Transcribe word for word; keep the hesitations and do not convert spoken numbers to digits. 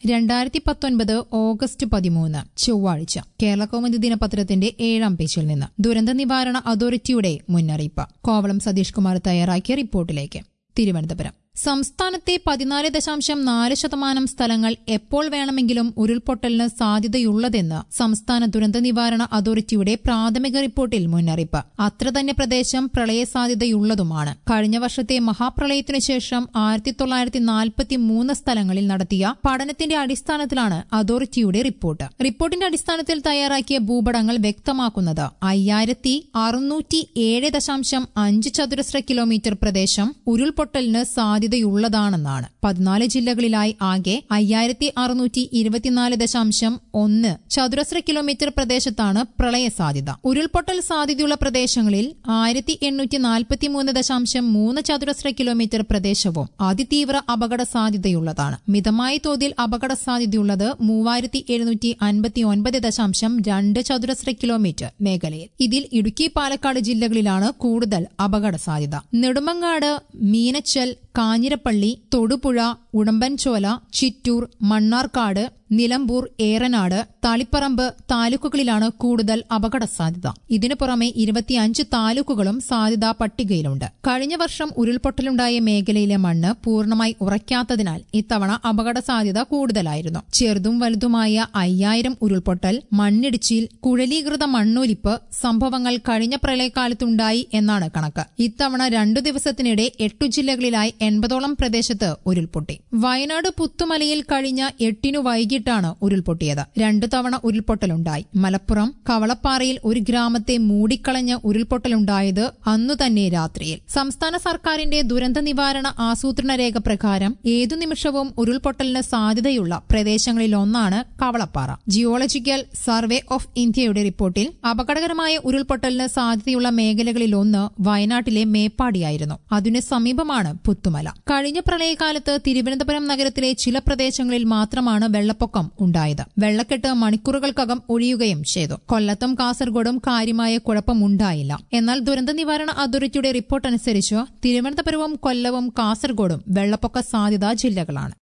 രണ്ടായിരത്തി പത്തൊൻപത് ഓഗസ്റ്റ് പതിമൂന്ന് ചൊവ്വാഴ്ച കേരളകൗമുദി ദിനപത്രത്തിന്റെ ഏഴാം പേജിൽ നിന്ന് ദുരന്ത നിവാരണ അതോറിറ്റിയുടെ മുന്നറിയിപ്പ്. കോവളം സതീഷ് കുമാർ തയ്യാറാക്കിയ റിപ്പോർട്ടിലേക്ക്. തിരുവനന്തപുരം സംസ്ഥാനത്തെ പതിനാല് ദശാംശം നാല് ശതമാനം സ്ഥലങ്ങൾ എപ്പോൾ വേണമെങ്കിലും ഉരുൾപൊട്ടലിന് സാധ്യതയുള്ളതെന്ന് സംസ്ഥാന ദുരന്ത നിവാരണ അതോറിറ്റിയുടെ പ്രാഥമിക റിപ്പോർട്ടിൽ മുന്നറിയിപ്പ്. അത്ര തന്നെ പ്രദേശം പ്രളയ സാധ്യതയുള്ളതുമാണ്. കഴിഞ്ഞ വർഷത്തെ മഹാപ്രളയത്തിനു ശേഷം ആയിരത്തി തൊള്ളായിരത്തി നാൽപ്പത്തി മൂന്ന് സ്ഥലങ്ങളിൽ നടത്തിയ പഠനത്തിന്റെ അടിസ്ഥാനത്തിലാണ് അതോറിറ്റിയുടെ റിപ്പോർട്ട്. റിപ്പോർട്ടിന്റെ അടിസ്ഥാനത്തിൽ തയ്യാറാക്കിയ ഭൂപടങ്ങൾ വ്യക്തമാക്കുന്നത് അയ്യായിരത്തി അറുന്നൂറ്റി ഏഴ് ദശാംശം അഞ്ച് ചതുരശ്ര കിലോമീറ്റർ പ്രദേശം ഉരുൾപൊട്ടലിന് സാധ്യത ാണെന്നാണ്. പതിനാല് ജില്ലകളിലായി ആകെ അയ്യായിരത്തി അറുന്നൂറ്റി ഇരുപത്തിനാല് ദശാംശം ഒന്ന് ചതുരശ്ര കിലോമീറ്റർ പ്രദേശത്താണ് പ്രളയ സാധ്യത. ഉരുൾപൊട്ടൽ സാധ്യതയുള്ള പ്രദേശങ്ങളിൽ ആയിരത്തി എണ്ണൂറ്റി നാൽപ്പത്തിമൂന്ന് ദശാംശം മൂന്ന് ചതുരശ്ര കിലോമീറ്റർ പ്രദേശവും അതിതീവ്ര അപകട സാധ്യതയുള്ളതാണ്. മിതമായ തോതിൽ അപകട സാധ്യതയുള്ളത് മൂവായിരത്തി എഴുന്നൂറ്റി അൻപത്തി ഒൻപത് ദശാംശം രണ്ട് ചതുരശ്ര കിലോമീറ്റർ മേഖലയിൽ. ഇതിൽ ഇടുക്കി, പാലക്കാട് ജില്ലകളിലാണ് കൂടുതൽ അപകട സാധ്യത. നെടുമങ്ങാട്, മീനച്ചൽ, കാഞ്ഞിരപ്പള്ളി, തൊടുപുഴ, ഉടമ്പൻചോല, ചിറ്റൂർ, മണ്ണാർക്കാട്, നിലമ്പൂർ, ഏറനാട്, തളിപ്പറമ്പ് താലൂക്കുകളിലാണ് കൂടുതൽ അപകട സാധ്യത. ഇതിനു പുറമെ ഇരുപത്തിയഞ്ച് താലൂക്കുകളും സാധ്യതാ പട്ടികയിലുണ്ട്. കഴിഞ്ഞ വർഷം ഉരുൾപൊട്ടലുണ്ടായ മേഖലയിലെ മണ്ണ് പൂർണ്ണമായി ഉറയ്ക്കാത്തതിനാൽ ഇത്തവണ അപകട സാധ്യത കൂടുതലായിരുന്നു. ചെറുതും വലുതുമായ അയ്യായിരം ഉരുൾപൊട്ടൽ, മണ്ണിടിച്ചിൽ, കുഴലീകൃത മണ്ണൊലിപ്പ് സംഭവങ്ങൾ കഴിഞ്ഞ പ്രളയകാലത്തുണ്ടായി എന്നാണ് കണക്ക്. ഇത്തവണ രണ്ടു ദിവസത്തിനിടെ എട്ടു ജില്ലകളിലായി എൺപതോളം പ്രദേശത്ത് ഉരുൾപൊട്ടി. വയനാട് പുത്തുമലയിൽ കഴിഞ്ഞ എട്ടിനു വൈകിട്ടാണ് ഉരുൾപൊട്ടിയത്. രണ്ടു തവണ ഉരുൾപൊട്ടലുണ്ടായി. മലപ്പുറം കവളപ്പാറയിൽ ഒരു ഗ്രാമത്തെ മൂടിക്കളഞ്ഞ ഉരുൾപൊട്ടലുണ്ടായത് അന്നു തന്നെ രാത്രിയിൽ. സംസ്ഥാന സർക്കാരിന്റെ ദുരന്ത നിവാരണ ആസൂത്രണ രേഖ പ്രകാരം ഏതു നിമിഷവും ഉരുൾപൊട്ടലിന് സാധ്യതയുള്ള പ്രദേശങ്ങളിലൊന്നാണ് കവളപ്പാറ. ജിയോളജിക്കൽ സർവേ ഓഫ് ഇന്ത്യയുടെ റിപ്പോർട്ടിൽ അപകടകരമായ ഉരുൾപൊട്ടലിന് സാധ്യതയുള്ള മേഖലകളിലൊന്ന് വയനാട്ടിലെ മേപ്പാടിയായിരുന്നു. അതിനു സമീപമാണ് പുത്തുമല. കഴിഞ്ഞ പ്രളയകാലത്ത് തിരുവനന്തപുരം നഗരത്തിലെ ചില പ്രദേശങ്ങളിൽ മാത്രമാണ് വെള്ളപ്പൊക്കം ഉണ്ടായത്. വെള്ളക്കെട്ട് മണിക്കൂറുകൾക്കകം ഒഴിയുകയും ചെയ്തു. കൊല്ലത്തും കാസർഗോഡും കാര്യമായ കുഴപ്പമുണ്ടായില്ല. എന്നാൽ ദുരന്ത നിവാരണ അതോറിറ്റിയുടെ റിപ്പോർട്ട് അനുസരിച്ച് തിരുവനന്തപുരവും കൊല്ലവും കാസർഗോഡും വെള്ളപ്പൊക്ക സാധ്യതാ ജില്ലകളാണ്.